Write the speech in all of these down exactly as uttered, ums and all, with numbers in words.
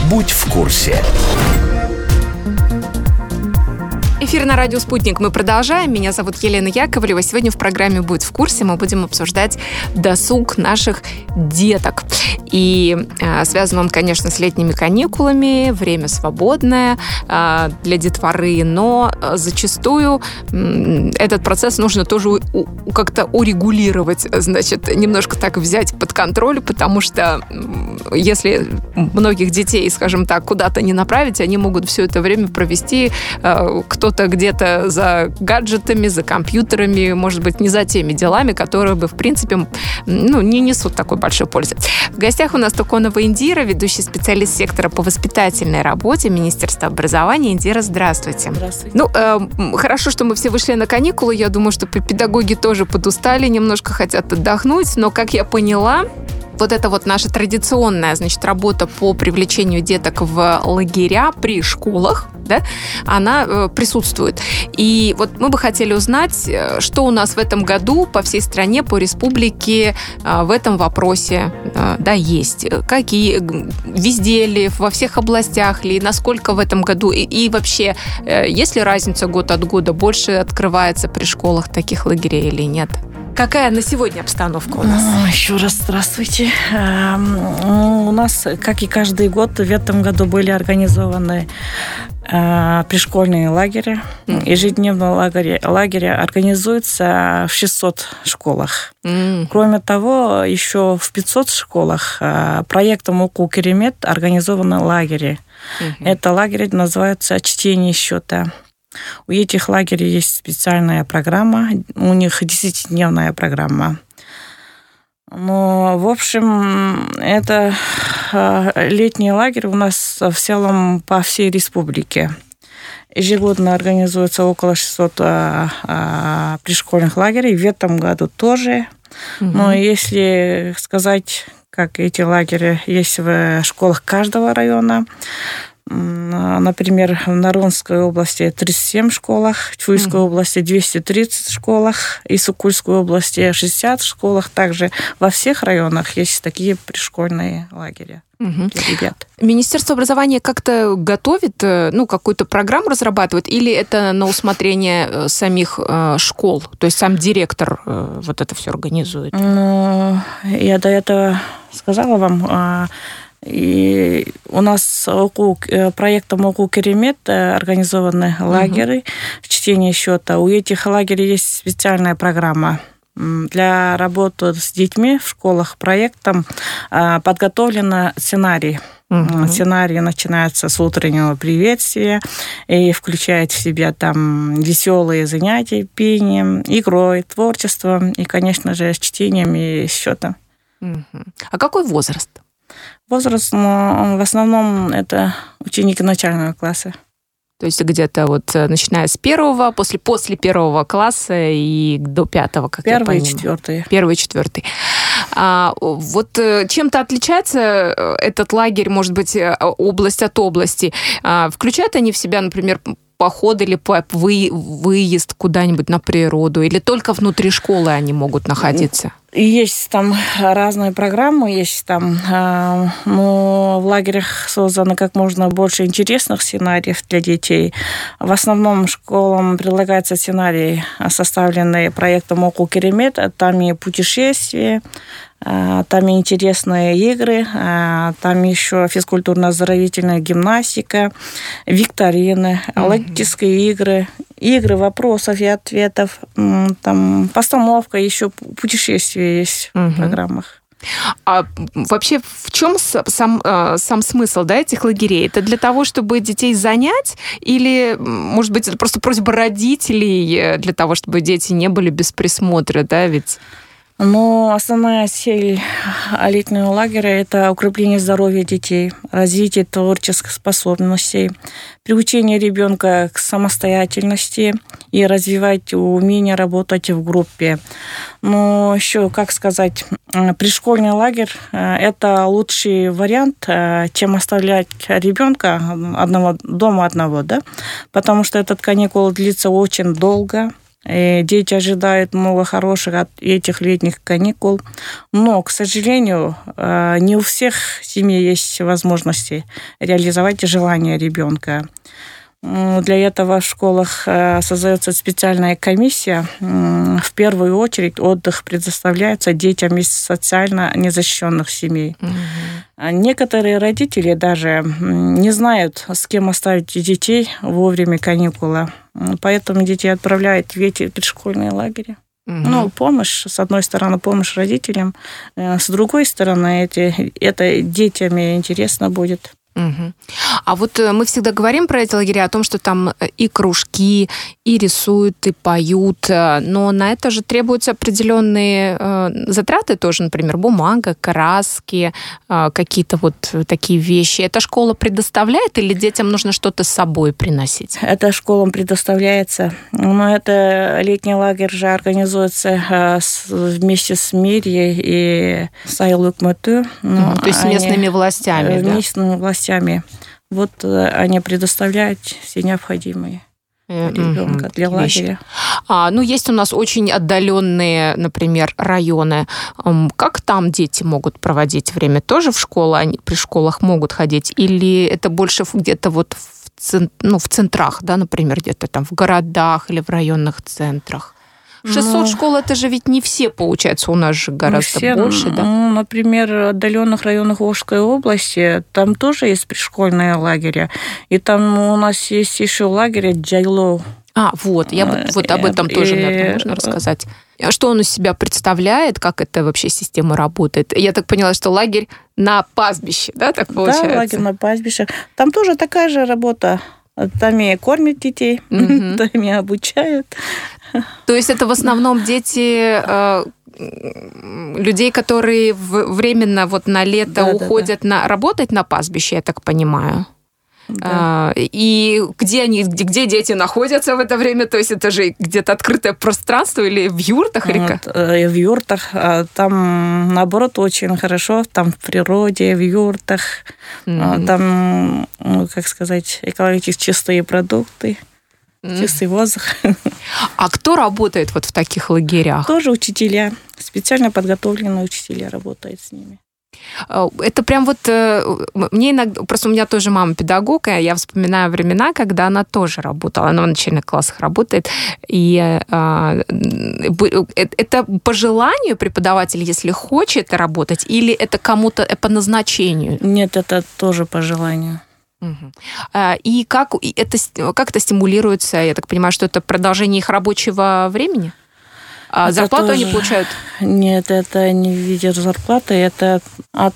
Будь в курсе. Эфир на радио «Спутник» мы продолжаем. Меня зовут Елена Яковлева. Сегодня в программе «Будь в курсе» мы будем обсуждать досуг наших деток. И э, связан он, конечно, с летними каникулами, время свободное э, для детворы, но зачастую э, этот процесс нужно тоже у, у, как-то урегулировать, значит, немножко так взять под контроль, потому что э, если многих детей, скажем так, куда-то не направить, они могут все это время провести э, кто-то где-то за гаджетами, за компьютерами, может быть, не за теми делами, которые бы, в принципе, ну, не несут такой большой пользы. В гостях у нас Туконова Индира, ведущий специалист сектора по воспитательной работе Министерства образования. Индира, здравствуйте. Здравствуйте. Ну, э, хорошо, что мы все вышли на каникулы. Я думаю, что педагоги тоже подустали, немножко хотят отдохнуть. Но, как я поняла, вот это вот наша традиционная, значит, работа по привлечению деток в лагеря при школах, да, она э, присутствует. И вот мы бы хотели узнать, что у нас в этом году по всей стране, по республике э, в этом вопросе э, да, есть. Какие, везде ли, во всех областях ли, насколько в этом году, и, и вообще, э, есть ли разница год от года, больше открывается при школах таких лагерей или нет? Какая на сегодня обстановка у нас? Еще раз здравствуйте. У нас, как и каждый год, в этом году были организованы пришкольные лагеря. Mm. Ежедневные лагеря, лагеря организуются в шестисот школах. Mm. Кроме того, еще в пятисот школах проектом УКУ «Керемет» организованы лагеря. Mm-hmm. Это лагерь называется «Чтение счета». У этих лагерей есть специальная программа, у них десятидневная программа. Но, в общем, это летний лагерь у нас в целом по всей республике. Ежегодно организуется около шестисот пришкольных лагерей, в этом году тоже. Угу. Но если сказать, как эти лагеря есть в школах каждого района, например, в Наронской области тридцать семь школах, в Чуйской mm-hmm. области двести тридцать школах, и в Сукульской области шестьдесят школах. Также во всех районах есть такие пришкольные лагеря. Mm-hmm. Для ребят. Министерство образования как-то готовит, ну, какую-то программу разрабатывает, или это на усмотрение самих школ? То есть сам директор вот это все организует? Ну, я до этого сказала вам. И у нас проектом УКУ «Керемет» организованы лагеря чтения счета. У этих лагерей есть специальная программа для работы с детьми в школах. Проектом подготовлен сценарий. Uh-huh. Сценарий начинается с утреннего приветствия и включает в себя там веселые занятия пением, игрой, творчеством и, конечно же, с чтением и счетом. Uh-huh. А какой возраст? Возраст, ну, в основном это ученики начального класса. То есть где-то вот начиная с первого, после, после первого класса и до пятого, как Первый я понимаю. Первый и четвертый. Первый и четвертый. А, вот чем-то отличается этот лагерь, может быть, область от области? А, включают они в себя, например, поход или вы, выезд куда-нибудь на природу? Или только внутри школы они могут находиться? Есть там разные программы, есть там, но в лагерях создано как можно больше интересных сценариев для детей. В основном школам предлагается сценарий, составленный проектом УКУ «Керемет». Там и путешествия, там и интересные игры, там еще физкультурно-оздоровительная гимнастика, викторины, логические игры, игры вопросов и ответов, там постановка, еще путешествия есть угу. в программах. А вообще в чем сам, сам смысл, да, этих лагерей? Это для того, чтобы детей занять? Или, может быть, это просто просьба родителей для того, чтобы дети не были без присмотра, да, ведь... Но основная цель летнего лагеря – это укрепление здоровья детей, развитие творческих способностей, приучение ребенка к самостоятельности и развивать умение работать в группе. Но еще, как сказать, пришкольный лагерь – это лучший вариант, чем оставлять ребенка одного, дома одного, да? Потому что этот каникул длится очень долго. И дети ожидают много хороших от этих летних каникул. Но, к сожалению, не у всех семей есть возможности реализовать желания ребенка. Для этого в школах создается специальная комиссия. В первую очередь отдых предоставляется детям из социально незащищенных семей. Угу. Некоторые родители даже не знают, с кем оставить детей во время каникулы. Поэтому детей отправляют в эти предшкольные лагеря. Угу. Ну, помощь, с одной стороны, помощь родителям, с другой стороны, эти, это детям интересно будет. Угу. А вот мы всегда говорим про эти лагеря, о том, что там и кружки, и рисуют, и поют, но на это же требуются определенные э, затраты тоже, например, бумага, краски, э, какие-то вот такие вещи. Эта школа предоставляет или детям нужно что-то с собой приносить? Это школам предоставляется, но это летний лагерь же организуется э, с, вместе с Мирьей и Сайлук-Мэту. Ну, то есть с местными властями, да? Местными властями. Вот они предоставляют все необходимые ребенка mm-hmm. для лагеря. А, ну, есть у нас очень отдаленные, например, районы. Как там дети могут проводить время? Тоже в школе, они при школах могут ходить? Или это больше где-то вот в, цен, ну, в центрах, да, например, где-то там в городах или в районных центрах? шестьсот ну, школ, это же ведь не все, получается, у нас же гораздо все, больше, да? Ну, например, в отдаленных районах Волжской области, там тоже есть пришкольные лагеря. И там у нас есть еще лагерь Джайлоу. А, вот, я вот, вот об этом тоже, наверное, можно рассказать. Что он из себя представляет, как эта вообще система работает? Я так поняла, что лагерь на пастбище, да, так получается? Да, лагерь на пастбище. Там тоже такая же работа. Там и кормят детей, mm-hmm. там и обучают. То есть это в основном дети э, людей, которые временно вот на лето да, уходят да, да. На, работать на пастбище, я так понимаю. Да. И где они, где дети находятся в это время? То есть это же где-то открытое пространство или в юртах? Или вот, в юртах. Там, наоборот, очень хорошо. Там в природе, в юртах. Mm-hmm. Там, ну, как сказать, экологически чистые продукты. Mm-hmm. Чистый воздух. А кто работает вот в таких лагерях? Тоже учителя. Специально подготовленные учителя работают с ними. Это прям вот... Мне иногда... Просто у меня тоже мама педагог, и я вспоминаю времена, когда она тоже работала. Она в начальных классах работает. И э, это по желанию преподавателя, если хочет работать, или это кому-то по назначению? Нет, это тоже по желанию. Угу. И как это, как это стимулируется? Я так понимаю, что это продолжение их рабочего времени? А это зарплату тоже... они получают? Нет, это не в виде зарплаты, это от,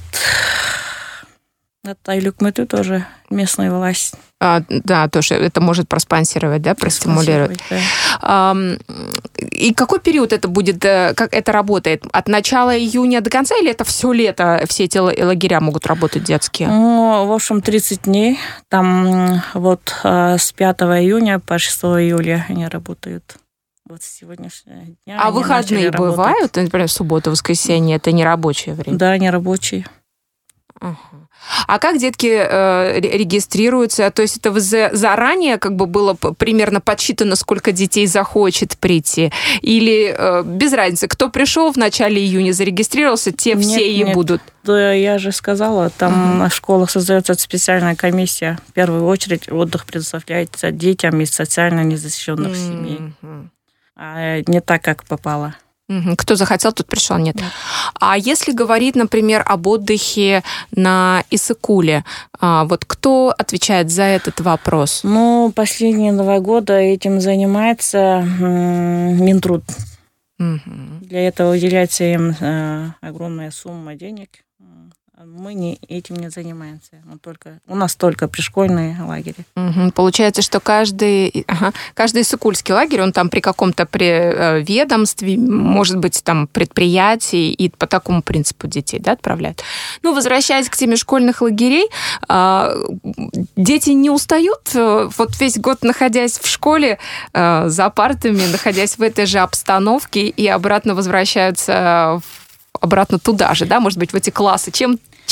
от Айлук-Мэту тоже местная власть. А, да, тоже это может проспонсировать, да, простимулировать. Да. А, и какой период это будет, как это работает? От начала июня до конца или это все лето, все эти лагеря могут работать детские? Ну, в общем, тридцать дней. Там вот с пятого июня по шестого июля они работают. Вот с сегодняшнего дня. А выходные бывают? Например, суббота, воскресенье, это не рабочее время? Да, не рабочие. Ага. А как детки э, регистрируются? То есть это заранее как бы было примерно подсчитано, сколько детей захочет прийти? Или э, без разницы, кто пришел в начале июня, зарегистрировался, те нет, все и нет. будут? Да, я же сказала, там uh-huh. в школах создается специальная комиссия. В первую очередь отдых предоставляется детям из социально незащищенных uh-huh. семей. А не так, как попало. Кто захотел, тот пришел, нет. нет. А если говорить, например, об отдыхе на Иссык-Куле, вот кто отвечает за этот вопрос? Ну, последние два года этим занимается Минтруд. Угу. Для этого выделяется им огромная сумма денег. Мы не, этим не занимаемся. Мы только, у нас только пришкольные лагеря. Угу. Получается, что каждый, ага, каждый иссык-кульский лагерь, он там при каком-то при ведомстве, может быть, там предприятии, и по такому принципу детей, да, отправляют. Ну, возвращаясь к теме школьных лагерей, дети не устают? Вот весь год, находясь в школе, за партами, находясь в этой же обстановке, и обратно возвращаются в обратно туда же, да, может быть, в эти классы. Чем,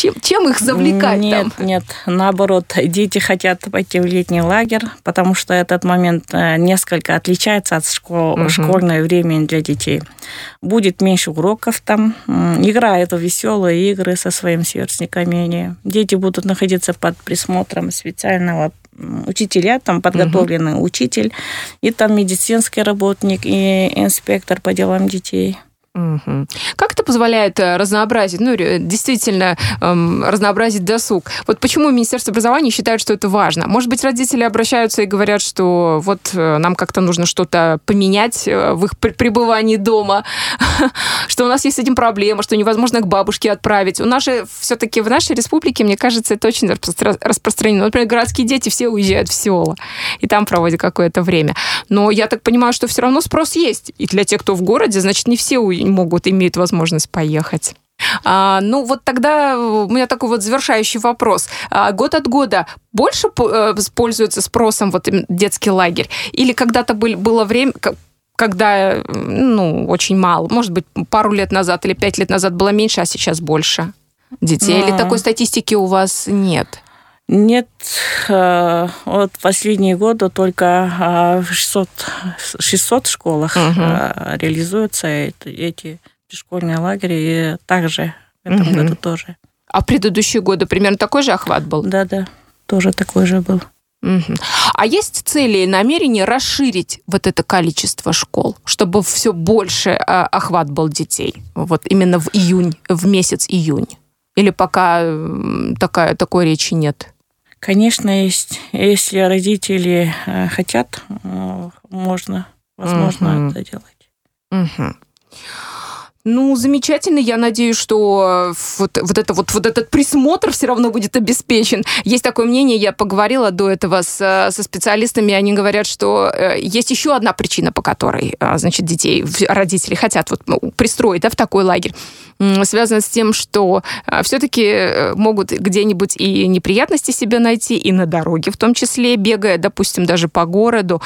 Чем, чем их завлекать нет, там? Нет, наоборот, дети хотят пойти в летний лагерь, потому что этот момент несколько отличается от школ, угу. школьного времени для детей. Будет меньше уроков там, играют в веселые игры со своими сверстниками. Дети будут находиться под присмотром специального учителя, там подготовленный угу. учитель, и там медицинский работник, и инспектор по делам детей. Угу. Как это позволяет разнообразить, ну, действительно, эм, разнообразить досуг? Вот почему Министерство образования считает, что это важно? Может быть, родители обращаются и говорят, что вот нам как-то нужно что-то поменять в их пребывании дома, что у нас есть с этим проблема, что невозможно к бабушке отправить. У нас же все-таки в нашей республике, мне кажется, это очень распространено. Например, городские дети все уезжают в села, и там проводят какое-то время. Но я так понимаю, что все равно спрос есть. И для тех, кто в городе, значит, не все уезжают. Могут, имеют возможность поехать. А, ну, вот тогда у меня такой вот завершающий вопрос. А, год от года больше пользуется спросом вот детский лагерь? Или когда-то был, было время, когда, ну, очень мало, может быть, пару лет назад или пять лет назад было меньше, а сейчас больше детей? А... Или такой статистики у вас нет? Нет, вот последние годы только в шестьсот, шестьсот школах угу. реализуются эти школьные лагеря, и также в этом угу. году тоже. А в предыдущие годы примерно такой же охват был? Да-да, тоже такой же был. Угу. А есть цели и намерения расширить вот это количество школ, чтобы все больше охват был детей? Вот именно в июнь, в месяц июнь? Или пока такая, такой речи нет? Конечно, есть. Если родители хотят, можно, возможно, угу. это делать. Угу. Ну, замечательно. Я надеюсь, что вот, вот, это, вот, вот этот присмотр все равно будет обеспечен. Есть такое мнение, я поговорила до этого с, со специалистами, они говорят, что есть еще одна причина, по которой, значит, детей, родители хотят вот пристроить, да, в такой лагерь. Связано с тем, что все-таки могут где-нибудь и неприятности себе найти, и на дороге, в том числе, бегая, допустим, даже по городу,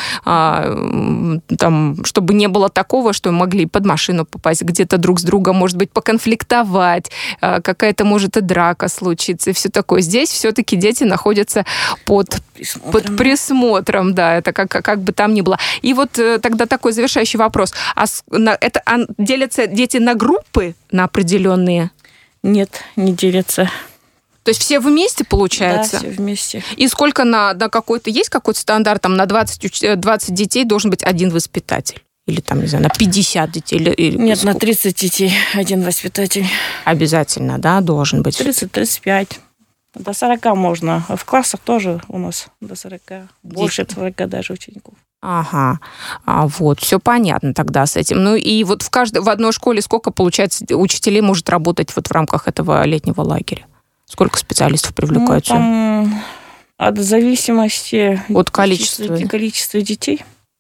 там, чтобы не было такого, что могли под машину попасть, где-то друг с другом, может быть, поконфликтовать, какая-то, может, и драка случится, и все такое. Здесь все-таки дети находятся под присмотром, под присмотром, да, это как, как бы там ни было. И вот тогда такой завершающий вопрос. А это а делятся дети на группы, на определенные? Нет, не делятся. То есть все вместе, получается? Да, все вместе. И сколько на, на какой-то, есть какой-то стандарт, там на двадцать, двадцать детей должен быть один воспитатель? Или там, не знаю, на пятьдесят детей? Или, или Нет, сколько? На тридцать детей один воспитатель. Обязательно, да, должен быть? тридцать-тридцать пять. До сорока можно. В классах тоже у нас до сорока. Больше сорока даже учеников. Ага, а вот, все понятно тогда с этим. Ну и вот в каждой, в одной школе сколько, получается, учителей может работать вот в рамках этого летнего лагеря? Сколько специалистов привлекаются? Ну, там от зависимости от количества, количества детей.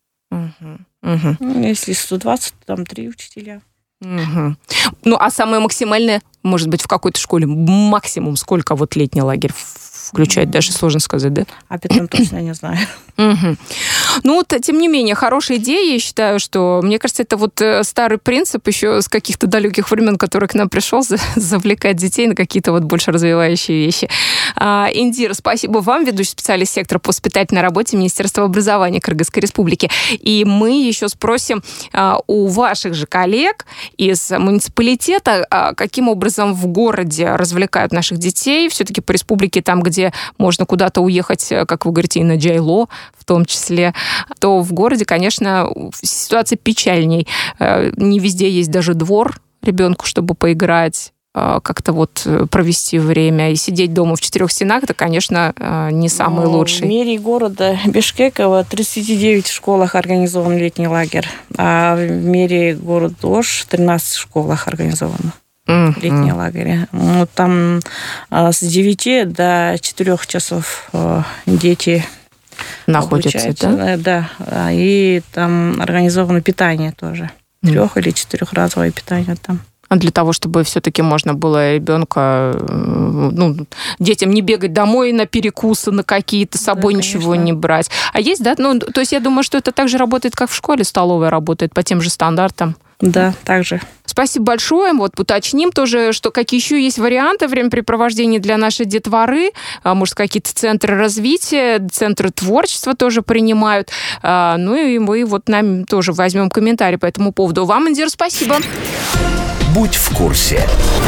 Угу. Угу. Если сто двадцать, там три учителя. Угу. Ну, а самое максимальное, может быть, в какой-то школе максимум сколько вот летний лагерь включает, mm-hmm. даже сложно сказать, да? Об этом точно не знаю. Угу. Ну, вот, тем не менее, хорошая идея, я считаю, что, мне кажется, это вот старый принцип еще с каких-то далеких времен, который к нам пришел, завлекать детей на какие-то вот больше развивающие вещи. А, Индира, спасибо вам, ведущий специалист сектора по воспитательной работе Министерства образования Кыргызской Республики. И мы еще спросим а, у ваших же коллег из муниципалитета, а, каким образом в городе развлекают наших детей, все-таки по республике, там, где можно куда-то уехать, как вы говорите, и на Джайло, в том числе, то в городе, конечно, ситуация печальней. Не везде есть даже двор ребенку, чтобы поиграть, как-то вот провести время. И сидеть дома в четырех стенах, это, конечно, не самый лучший. В мэрии города Бишкека в тридцати девяти школах организован летний лагерь, а в мэрии города Ош в тринадцати школах организован mm-hmm. летний лагерь. Ну, там с девяти до четырёх часов дети находятся, да? Да, и там организовано питание тоже. Трех- mm. или четырехразовое питание там. А для того, чтобы все-таки можно было ребенка, ну, детям не бегать домой на перекусы, на какие-то, с собой да, ничего конечно. Не брать. А есть, да? Ну, то есть я думаю, что это так же работает, как в школе, столовая работает по тем же стандартам. Да, также. Спасибо большое. Вот уточним тоже, что какие еще есть варианты времяпрепровождения для нашей детворы. Может, какие-то центры развития, центры творчества тоже принимают. Ну и мы вот нам тоже возьмем комментарий по этому поводу. Вам, Индира, спасибо. Будь в курсе.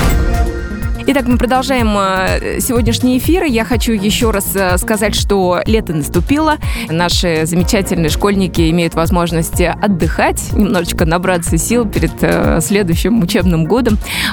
Итак, мы продолжаем сегодняшний эфир. Я хочу еще раз сказать, что лето наступило. Наши замечательные школьники имеют возможность отдыхать, немножечко набраться сил перед следующим учебным годом.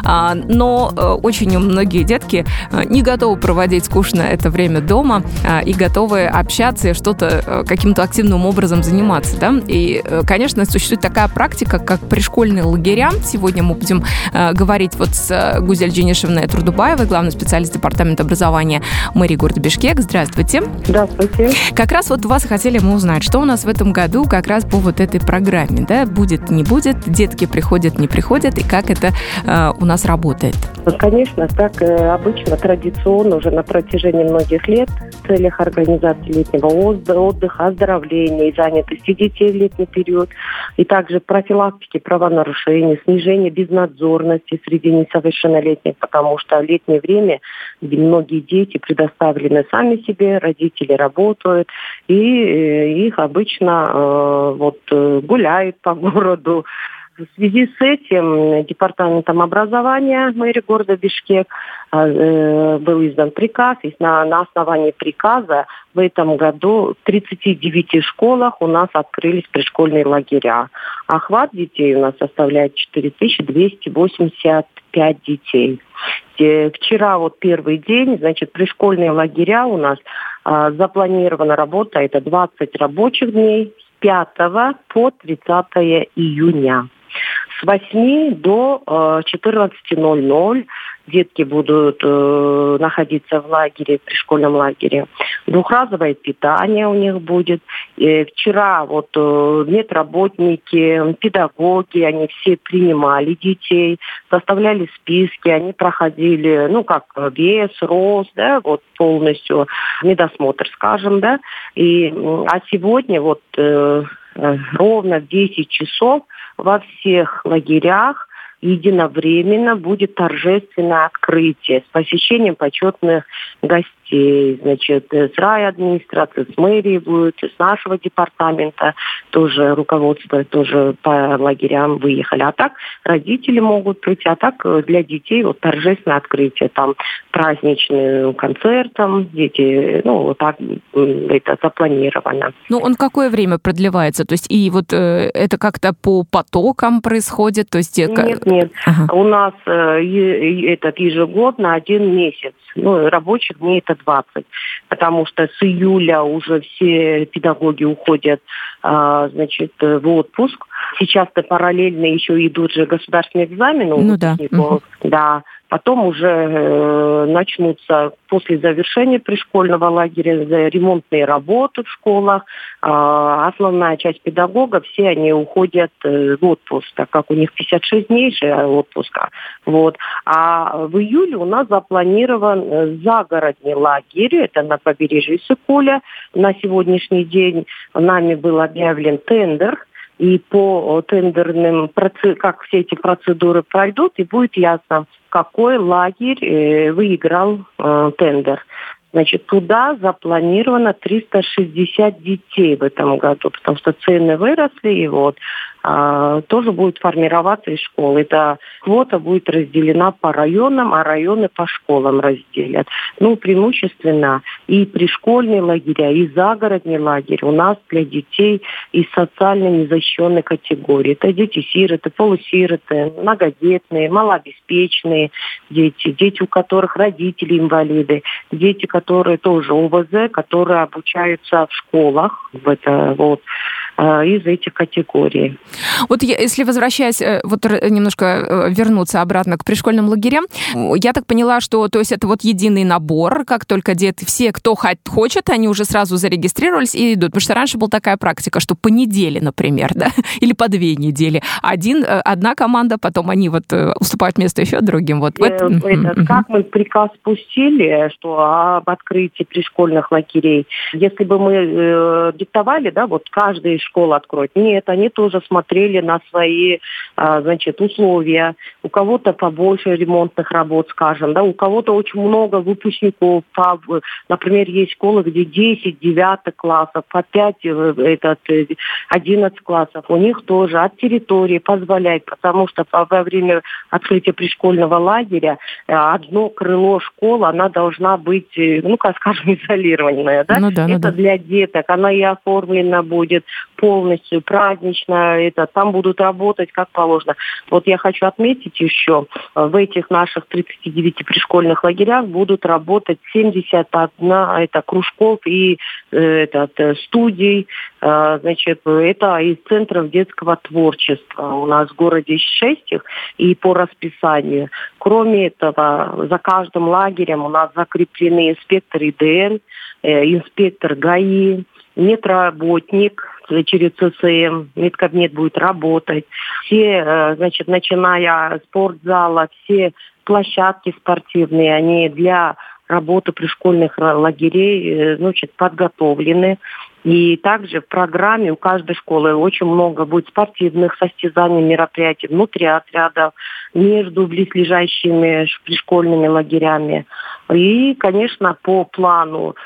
Но очень многие детки не готовы проводить скучно это время дома и готовы общаться и что-то каким-то активным образом заниматься. Да? И, конечно, существует такая практика, как пришкольные лагеря. Сегодня мы будем говорить вот с Гузель Дженишевной Дубаевой, главный специалист департамента образования мэрии города Бишкек. Здравствуйте. Здравствуйте. Как раз вот вас хотели мы узнать, что у нас в этом году как раз по вот этой программе, да, будет, не будет, детки приходят, не приходят, и как это э, у нас работает? Конечно, так э, обычно, традиционно уже на протяжении многих лет в целях организации летнего отдыха, оздоровления и занятости детей в летний период, и также профилактики правонарушений, снижения безнадзорности среди несовершеннолетних, потому что в летнее время, где многие дети предоставлены сами себе, родители работают, и их обычно э, вот, гуляют по городу. В связи с этим департаментом образования мэрии города Бишкек э, был издан приказ, и на, на основании приказа в этом году в тридцати девяти школах у нас открылись пришкольные лагеря. Охват детей у нас составляет четыре тысячи двести восемьдесят пять детей. Вчера вот первый день, значит, пришкольные лагеря у нас а, запланирована работа, это двадцать рабочих дней с пятого по тридцатое июня. С восьми до э, четырнадцати ноль-ноль детки будут э, находиться в лагере, в пришкольном лагере. Двухразовое питание у них будет. И вчера вот э, медработники, педагоги, они все принимали детей, составляли списки, они проходили, ну, как вес, рост, да, вот полностью медосмотр, скажем, да. И, а сегодня вот э, ровно в десять часов во всех лагерях единовременно будет торжественное открытие с посещением почетных гостей. Значит, с райадминистрации, с мэрии будет, с нашего департамента тоже руководство тоже по лагерям выехали. А так родители могут прийти, а так для детей вот торжественное открытие, там праздничный концерт, там дети, ну, вот так это запланировано. Ну, он какое время продлевается? То есть и вот э, это как-то по потокам происходит? То есть... Нет, нет. Ага. У нас э, этот ежегодно один месяц. Ну, рабочих дней это двадцать. Потому что с июля уже все педагоги уходят, э, значит, в отпуск. Сейчас-то параллельно еще идут же государственные экзамены у ну, да. Угу. Да. Потом уже э, начнутся после завершения пришкольного лагеря ремонтные работы в школах. Э, основная часть педагогов, все они уходят э, в отпуск, так как у них пятьдесят шесть дней же отпуска. Вот. А в июле у нас запланирован загородный лагерь, это на побережье Иссык-Куля. На сегодняшний день нами был объявлен тендер. И по тендерным, как все эти процедуры пройдут, и будет ясно, какой лагерь э, выиграл э, тендер. Значит, туда запланировано триста шестьдесят детей в этом году, потому что цены выросли, и вот а, тоже будет формироваться из школы. Эта квота будет разделена по районам, а районы по школам разделят. Ну, преимущественно и пришкольные лагеря, и загородный лагерь у нас для детей из социально незащищенной категории. Это дети-сироты, полусироты, многодетные, малообеспеченные дети, дети, у которых родители инвалиды, дети, которые которые тоже ОВЗ, которые обучаются в школах в это, вот, из этих категорий. Вот я, если возвращаясь, вот немножко вернуться обратно к пришкольным лагерям, я так поняла, что то есть это вот единый набор, как только дети, все, кто хочет, они уже сразу зарегистрировались и идут. Потому что раньше была такая практика, что по неделе, например, да, или по две недели. Один, одна команда, потом они вот уступают место еще другим. Вот. Это, это, как мы приказ пустили, что об открытии пришкольных лагерей, если бы мы э, диктовали, да, вот каждый школу откроют. Нет, они тоже смотрели на свои, значит, условия. У кого-то побольше ремонтных работ, скажем, да, у кого-то очень много выпускников. Например, есть школы, где десять, девять классов, по пять, этот, одиннадцать классов. У них тоже от территории позволяет, потому что во время открытия пришкольного лагеря одно крыло школы, она должна быть, ну, как скажем, изолированная, да? Ну да, ну это да. для деток, она и оформлена будет полностью, празднично, это, там будут работать как положено. Вот я хочу отметить еще, в этих наших тридцати девяти пришкольных лагерях будут работать семьдесят один это, кружков и этот, студий, значит, это из центров детского творчества. У нас в городе шесть их, и по расписанию. Кроме этого, за каждым лагерем у нас закреплены инспектор И Дэ Эн, инспектор ГАИ, медработник через Цэ Цэ Эм, медкабинет будет работать. Все, значит, начиная с спортзала, все площадки спортивные, они для работы пришкольных лагерей, значит, подготовлены. И также в программе у каждой школы очень много будет спортивных состязаний, мероприятий внутри отрядов, между близлежащими пришкольными лагерями. И, конечно, по плану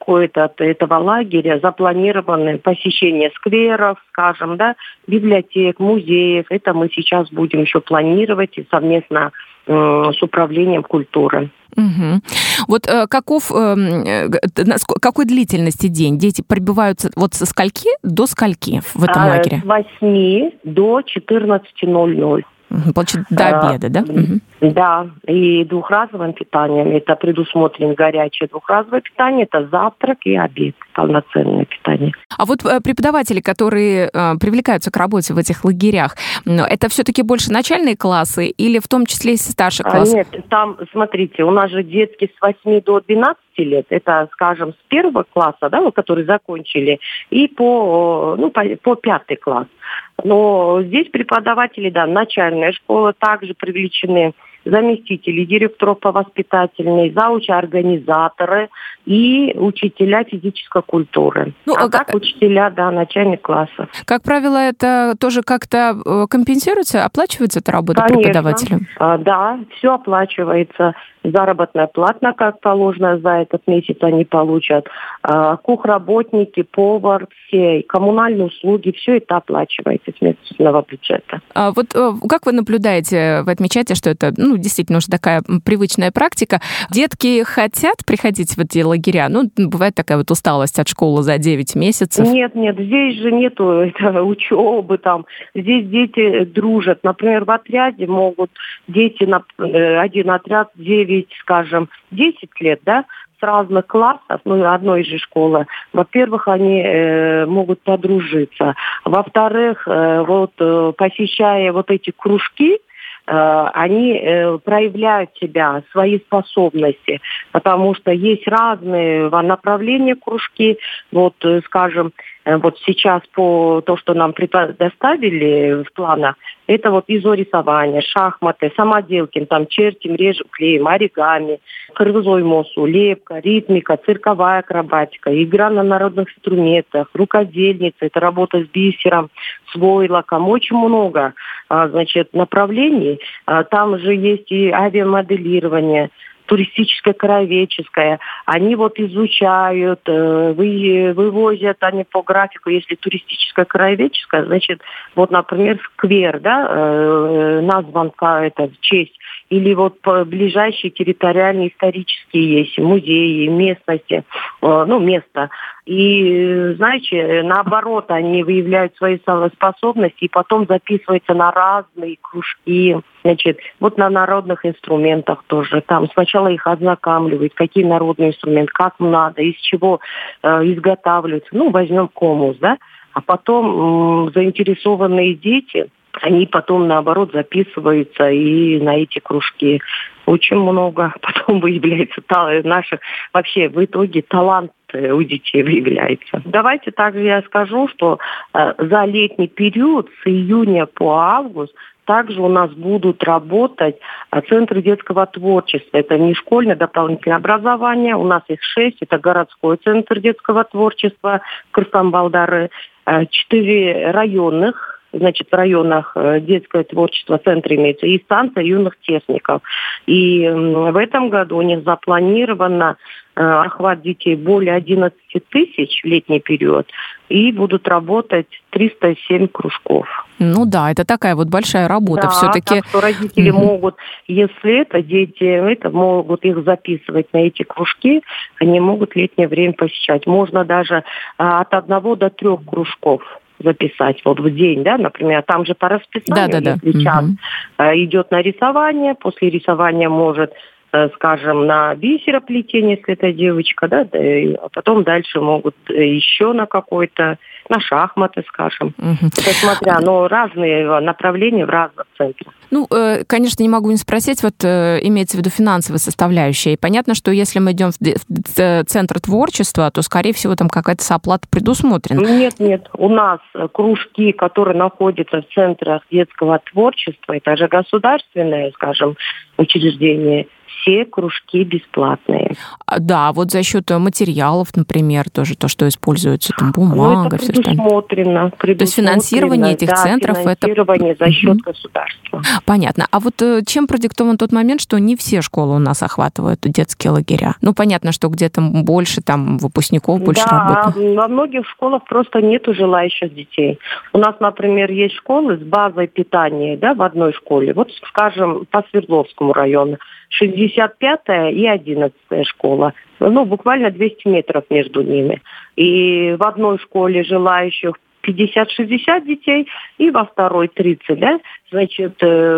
этого лагеря запланированы посещение скверов, скажем, да, библиотек, музеев. Это мы сейчас будем еще планировать и совместно э, с управлением культуры. Угу. Вот э, каков, э, какой длительности день? Дети пребывают вот со скольки до скольки в этом лагере? С восьми до четырнадцати ноль-ноль. Получается, до обеда, да? Угу. Да, и двухразовым питанием. Это предусмотрено горячее двухразовое питание, это завтрак и обед, полноценное питание. А вот преподаватели, которые э, привлекаются к работе в этих лагерях, это все-таки больше начальные классы или в том числе и старших классов? Нет, там, смотрите, у нас же детки с восьми до двенадцати лет, это, скажем, с первого класса, да, вот, которые закончили, и по, ну, по, по пятый класс. Но здесь преподаватели, да, начальная школа, также привлечены заместители директоров по воспитательной, заучи, организаторы и учителя физической культуры. Ну, а так учителя, да, начальных классов. Как правило, это тоже как-то компенсируется, оплачивается эта работа? Конечно. Преподавателем? Да, все оплачивается. Заработная плата, как положено, за этот месяц они получат. Кухработники, повар, все коммунальные услуги, все это оплачивается с местного бюджета. А вот как вы наблюдаете, вы отмечаете, что это, ну, действительно уже такая привычная практика. Детки хотят приходить в эти лагеря? Ну, бывает такая вот усталость от школы за девять месяцев. Нет, нет, здесь же нету это, учебы там. Здесь дети дружат. Например, в отряде могут дети, на один отряд девять, скажем, десять лет, да, с разных классов, ну, одной же школы. Во-первых, они э, могут подружиться. Во-вторых, э, вот э, посещая вот эти кружки, они проявляют себя, свои способности, потому что есть разные направления кружки. Вот, скажем, вот сейчас по то, что нам предоставили в планах, это вот изорисование, шахматы, самоделки, там чертим, режем, клеим, оригами, крылой мосу, лепка, ритмика, цирковая акробатика, игра на народных инструментах, рукодельница, это работа с бисером, с войлоком, очень много, значит, направлений. Там же есть и авиамоделирование, туристическое, краеведческое. Они вот изучают, вы, вывозят они по графику, если туристическое, краеведческое, значит, вот, например, сквер, да, назван это в честь, или вот ближайшие территориальные исторические есть, музеи, местности, ну, место. И, знаете, наоборот, они выявляют свои способности и потом записываются на разные кружки. Значит, вот на народных инструментах тоже. Там сначала их ознакомливают, какие народные инструменты, как надо, из чего э, изготавливаются. Ну, возьмем комус, да? А потом э, заинтересованные дети, они потом, наоборот, записываются и на эти кружки. Очень много потом выявляется наших, вообще в итоге талант у детей выявляется. Давайте также я скажу, что э, за летний период с июня по август также у нас будут работать центры детского творчества. Это не школьное дополнительное образование. У нас их шесть. Это городской центр детского творчества Кыргызстан-Балдары. четыре районных, значит, в районах детское творчество, центр имеется, и станция юных техников. И в этом году у них запланировано охват детей более одиннадцать тысяч в летний период, и будут работать триста семь кружков. Ну да, это такая вот большая работа да, все-таки. Так что родители mm-hmm. могут, если это, дети это, могут их записывать на эти кружки, они могут в летнее время посещать. Можно даже а, от одного до трех кружков записать вот в день, да, например, там же по расписанию, да, да, если да. час mm-hmm. идет на рисование, после рисования может, скажем, на бисероплетение, если это девочка, да, а потом дальше могут еще на какой-то, на шахматы, скажем. Угу. Это смотря, но разные направления в разных центрах. Ну, конечно, не могу не спросить, вот имеется в виду финансовая составляющая. И понятно, что если мы идем в центр творчества, то, скорее всего, там какая-то соплата предусмотрена. Нет, нет. У нас кружки, которые находятся в центрах детского творчества, это же государственное, скажем, учреждение, все кружки бесплатные. Да, вот за счет материалов, например, тоже то, что используется, там бумага, ну, это все предусмотрено, предусмотрено. То есть финансирование этих да, центров финансирование это... за счет угу. государства. Понятно. А вот чем продиктован тот момент, что не все школы у нас охватывают детские лагеря? Ну, понятно, что где-то больше там выпускников, больше да, работы. Во многих школах просто нету желающих детей. У нас, например, есть школы с базой питания, да, в одной школе. Вот, скажем, по Свердловскому району. шестьдесят пятая и одиннадцатая школа. Ну, буквально двести метров между ними. И в одной школе желающих пятьдесят-шестьдесят детей, и во второй тридцать, да, значит,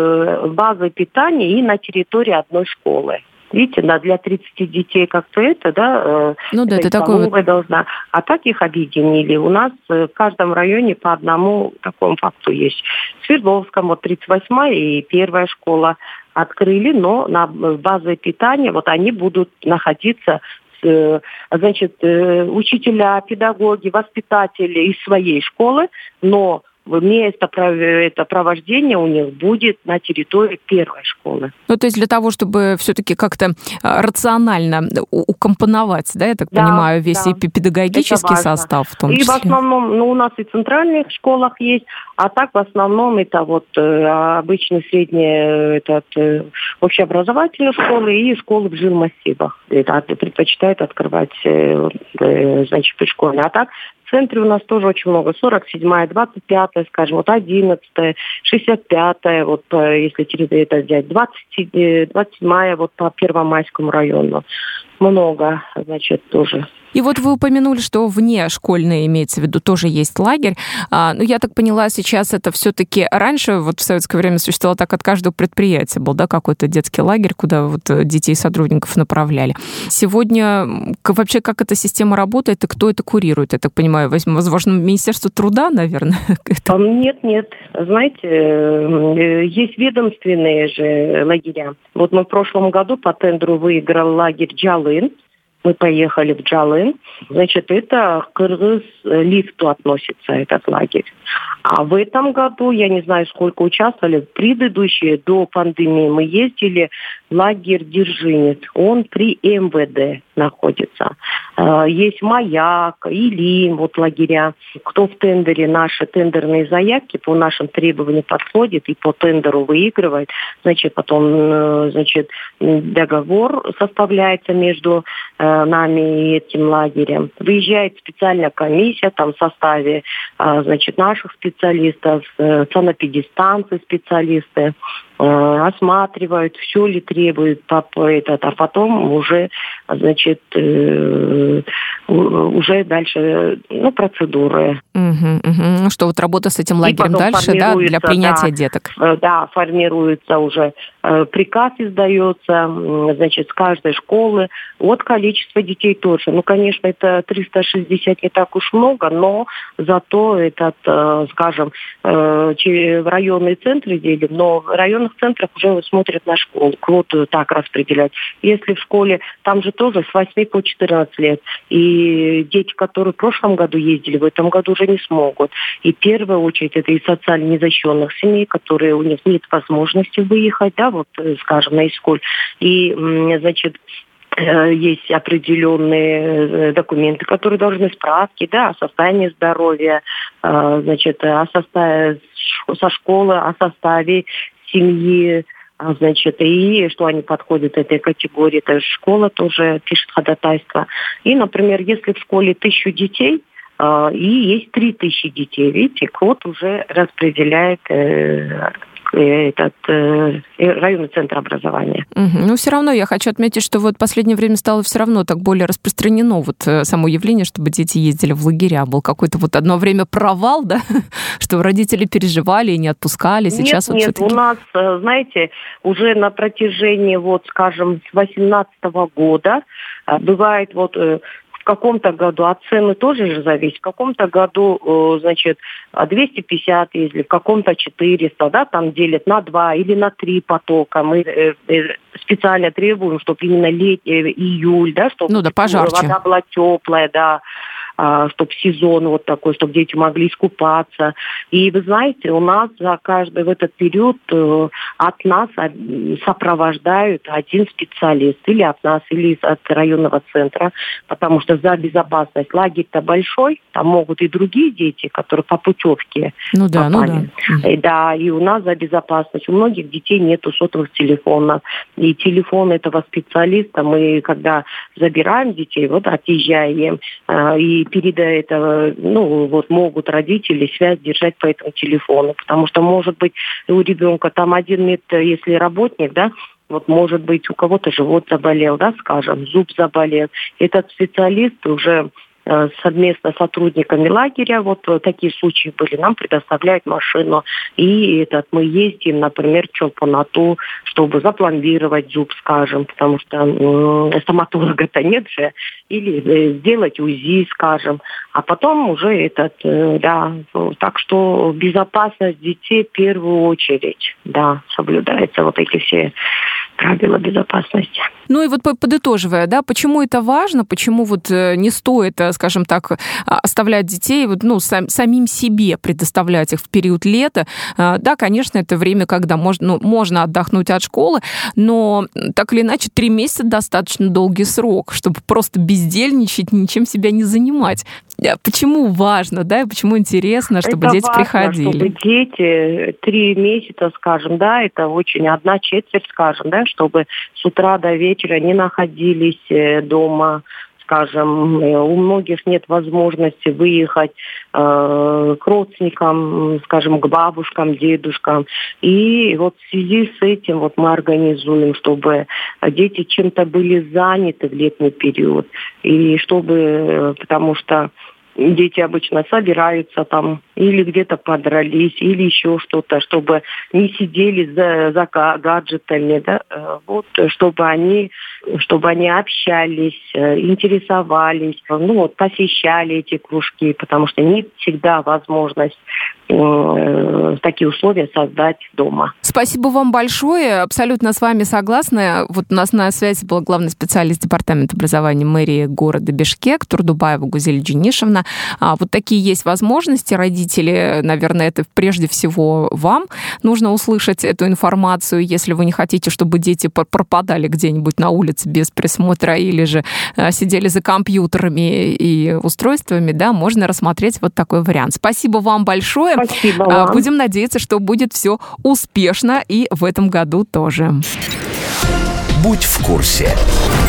база питания и на территории одной школы. Видите, да, для тридцати детей как-то это, да, ну, да, это столовая такой... должна. А так их объединили. У нас в каждом районе по одному такому факту есть. В Свердловском вот тридцать восьмая и первая школа открыли, но на базе питания вот они будут находиться, значит, учителя, педагоги, воспитатели из своей школы, но место провождения у них будет на территории первой школы. Ну, то есть для того, чтобы все-таки как-то рационально укомпоновать, да, я так да, понимаю, весь да. и педагогический состав в том числе. И в основном, ну, у нас и в центральных школах есть, а так в основном это вот обычно средние этот, общеобразовательные школы и школы в жилмассивах. Это предпочитают открывать, значит, при школе. А так в центре у нас тоже очень много. сорок седьмая, двадцать пятая, скажем, вот одиннадцатая, шестьдесят пятая, вот если это взять, двадцать, двадцать седьмая, вот по Первомайскому району. Много, значит, тоже. И вот вы упомянули, что вне школьные, имеется в виду, тоже есть лагерь. А, ну, я так поняла, сейчас это все-таки раньше, вот в советское время существовало так, от каждого предприятия был, да, какой-то детский лагерь, куда вот детей сотрудников направляли. Сегодня вообще как эта система работает и кто это курирует? Я так понимаю, возможно, Министерство труда, наверное? Нет, нет. Знаете, есть ведомственные же лагеря. Вот мы в прошлом году по тендеру выиграл лагерь Джалын. Мы поехали в Джалын. Значит, это к Кыргыз-Лифту относится этот лагерь. А в этом году, я не знаю, сколько участвовали, в предыдущие, до пандемии, мы ездили в лагерь Держинец. Он при эм вэ дэ находится. Есть Маяк, Илим, вот лагеря. Кто в тендере, наши тендерные заявки по нашим требованиям подходит и по тендеру выигрывает, значит, потом, значит, договор составляется между нами и этим лагерем. Выезжает специальная комиссия там в составе, значит, наших специалистов, санэпидстанции специалисты, осматривают, все ли требует этот, а потом уже, значит, уже дальше, ну, процедуры. Угу, угу. Что вот работа с этим лагерем дальше, да, для принятия да, деток? Да, формируется уже приказ, издается, значит, с каждой школы. Вот количество детей тоже. Ну, конечно, это триста шестьдесят не так уж много, но зато этот, скажем, в районные центры делим, но в районных центрах уже смотрят на школу, квоту так распределять. Если в школе, там же тоже с восьми по четырнадцать лет, и дети, которые в прошлом году ездили, в этом году уже не смогут. И в первую очередь это и социально незащищенных семей, которые у них нет возможности выехать, да, вот, скажем, на Исколь. И, значит, есть определенные документы, которые должны, справки, да, о состоянии здоровья, значит, о составе, со школы, о составе семьи, значит, и что они подходят этой категории. Это школа тоже пишет ходатайство. И, например, если в школе тысячу детей, и есть три тысячи детей, видите, квот уже распределяет этот э, районный центр образования. Угу. Но все равно я хочу отметить, что вот в последнее время стало все равно так более распространено вот само явление, чтобы дети ездили в лагеря. Был какой-то вот одно время провал, да, что родители переживали и не отпускали. Сейчас нет, вот нет, у нас, знаете, уже на протяжении, вот, скажем, с восемнадцатого года бывает вот... В каком-то году от цены тоже же зависит. В каком-то году, значит, двести пятьдесят ездили, в каком-то четыреста, да, там делят на два или на три потока. Мы специально требуем, чтобы именно летний июль, да, чтобы ну да, пожарче. Вода была теплая, да, чтобы сезон вот такой, чтобы дети могли искупаться. И вы знаете, у нас за каждый в этот период от нас сопровождают один специалист. Или от нас, или от районного центра. Потому что за безопасность лагерь-то большой, там могут и другие дети, которые по путевке ну да, попали. Ну да. И, да, и у нас за безопасность. У многих детей нету сотовых телефонов. И телефон этого специалиста мы, когда забираем детей, вот отъезжаем, и перед этого, ну, вот могут родители связь держать по этому телефону, потому что, может быть, у ребенка там один метр, если работник, да, вот, может быть, у кого-то живот заболел, да, скажем, зуб заболел. Этот специалист уже совместно с сотрудниками лагеря, вот такие случаи были, нам предоставляют машину, и этот, мы ездим, например, в Чолпанату, чтобы запломбировать зуб, скажем, потому что э, стоматолога-то нет же, или э, сделать УЗИ, скажем, а потом уже этот, э, да, так что безопасность детей в первую очередь, да, соблюдается, вот эти все правила безопасности. Ну и вот подытоживая, да, почему это важно, почему вот не стоит, скажем так, оставлять детей, вот, ну, сам, самим себе предоставлять их в период лета. Да, конечно, это время, когда можно, ну, можно отдохнуть от школы, но так или иначе три месяца достаточно долгий срок, чтобы просто бездельничать, ничем себя не занимать. Почему важно, да, и почему интересно, чтобы это дети важно, приходили? Чтобы дети три месяца, скажем, да, это очень одна четверть, скажем, да, чтобы с утра до вечера не находились дома, скажем, у многих нет возможности выехать э, к родственникам, скажем, к бабушкам, дедушкам. И вот в связи с этим вот мы организуем, чтобы дети чем-то были заняты в летний период. И чтобы, потому что дети обычно собираются там, или где-то подрались, или еще что-то, чтобы не сидели за, за гаджетами, да, вот, чтобы они, чтобы они общались, интересовались, ну вот, посещали эти кружки, потому что не всегда возможность э, такие условия создать дома. Спасибо вам большое, абсолютно с вами согласна. Вот у нас на связи был главный специалист департамента образования мэрии города Бишкек Турдубаева Гузель Джинишевна. А, вот такие есть возможности. Родители, наверное, это прежде всего вам нужно услышать эту информацию, если вы не хотите, чтобы дети пропадали где-нибудь на улице без присмотра или же а, сидели за компьютерами и устройствами, да, можно рассмотреть вот такой вариант. Спасибо вам большое. Спасибо вам. Будем надеяться, что будет все успешно и в этом году тоже. Будь в курсе.